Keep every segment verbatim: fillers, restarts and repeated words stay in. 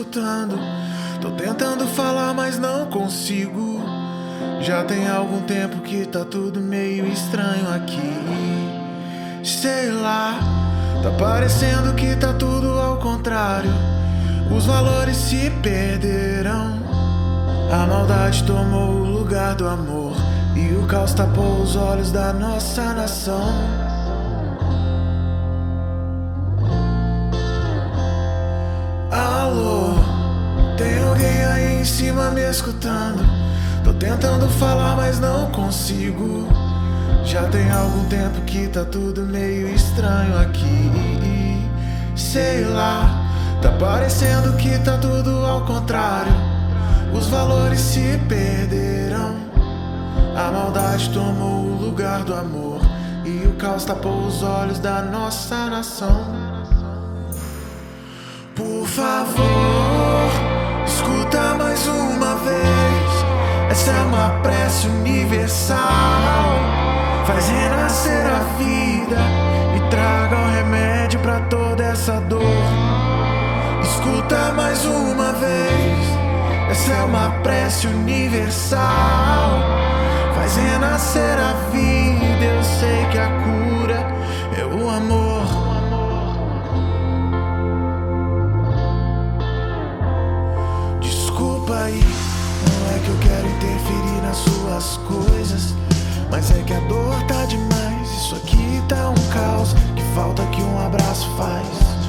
escutando. Tô tentando falar, mas não consigo. Já tem algum tempo que tá tudo meio estranho aqui. Sei lá, tá parecendo que tá tudo ao contrário. Os valores se perderam. A maldade tomou o lugar do amor e o caos tapou os olhos da nossa nação. Alô, tem alguém aí em cima me escutando? Tô tentando falar, mas não consigo. Já tem algum tempo que tá tudo meio estranho aqui. Sei lá, tá parecendo que tá tudo ao contrário. Os valores se perderam. A maldade tomou o lugar do amor e o caos tapou os olhos da nossa nação. Por favor, escuta mais uma vez. Essa é uma prece universal. Faz renascer a vida e traga o remédio pra toda essa dor. Escuta mais uma vez. Essa é uma prece universal. Faz renascer a vida. Eu sei que a cura é o amor. Desculpa aí, não é que eu quero interferir nas suas coisas, mas é que a dor tá demais. Isso aqui tá um caos, que falta que um abraço faz.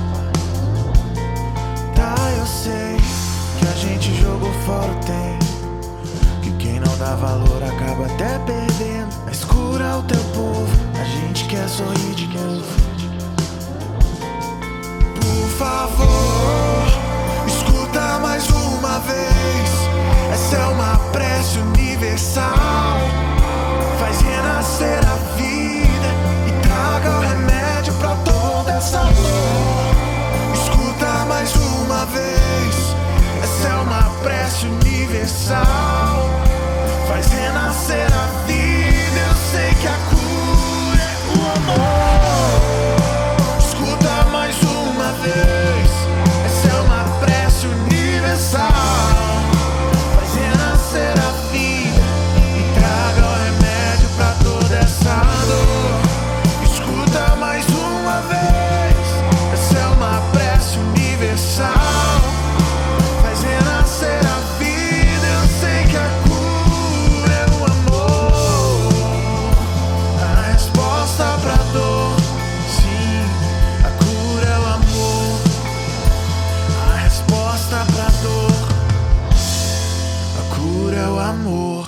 Tá, eu sei que a gente jogou fora o tempo, que quem não dá valor acaba até perdendo. Mas cura o teu povo, a gente quer sorrir de novo. Por favor, escuta mais uma vez. Essa é uma prece universal. Faz renascer a vida e traga o remédio pra toda essa dor. Escuta mais uma vez. Essa é uma prece universal. Faz renascer a vida. Eu sei que a cura é o amor. Escuta mais uma vez. Essa é uma prece universal. Faz renascer a vida e traga o remédio pra toda essa dor. Escuta mais uma vez. Essa é uma prece universal. Amor.